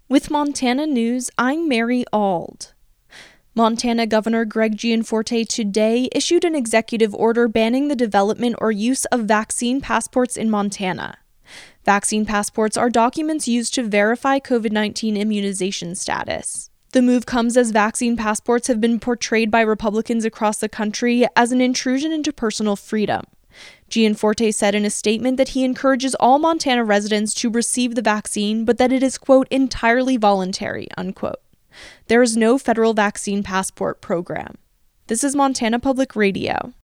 With Montana News, I'm Mary Auld. Montana Governor Greg Gianforte today issued an executive order banning the development or use of vaccine passports in Montana. Vaccine passports are documents used to verify COVID-19 immunization status. The move comes as vaccine passports have been portrayed by Republicans across the country as an intrusion into personal freedom. Gianforte said in a statement that he encourages all Montana residents to receive the vaccine, but that it is, quote, entirely voluntary, unquote. There is no federal vaccine passport program. This is Montana Public Radio.